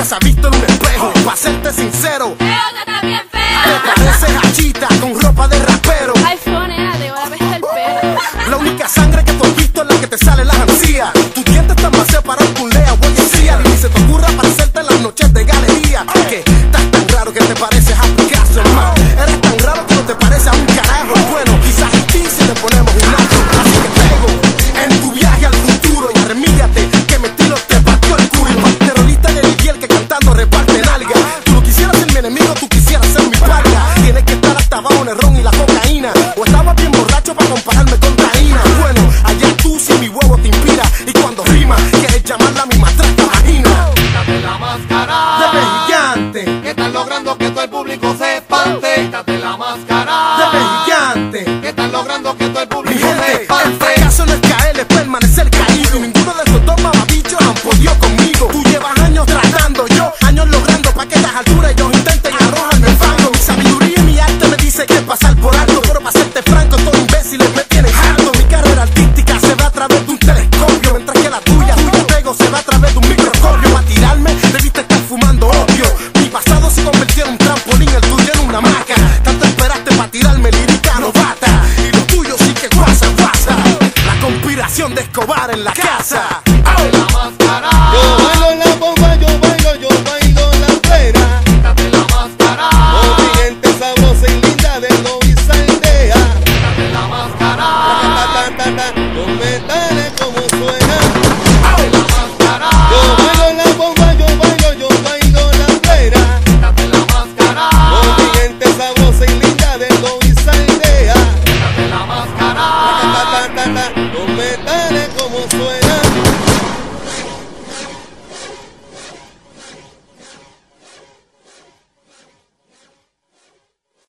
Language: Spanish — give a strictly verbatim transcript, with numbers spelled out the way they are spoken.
nunca se ha visto en un espejo. Pa' serte sincero, Feota está bien fea. te pareces a Chita con ropa de rapero. iPhone, te voy a besar el pelo. La única sangre que tú has visto es la que te sale en las encías. Tus dientes están más separados que un Lea o policía. Ni se te ocurra aparecerte en las noches de galería. Que estás tan raro que te pareces a Picasso, hermano. Eres tan raro que no te pareces a un carajo. Bueno, quizás a ti si le ponemos un alto. Así que pego en tu viaje al futuro y remígate que mi estilo te partió el culo. Terrorista de Miguel que cantando reparte nalga. Tú no quisieras ser mi enemigo, tú quisieras ser mi guardia. Tienes que estar hasta abajo en el ron y la cocaína. O estabas bien borracho para compararme con Taína. Bueno, allá tú si mi huevo te inspira. Y cuando rima, quieres llamarla a mi matraca vagina. Quítate la máscara De gigante que están logrando que todo el público se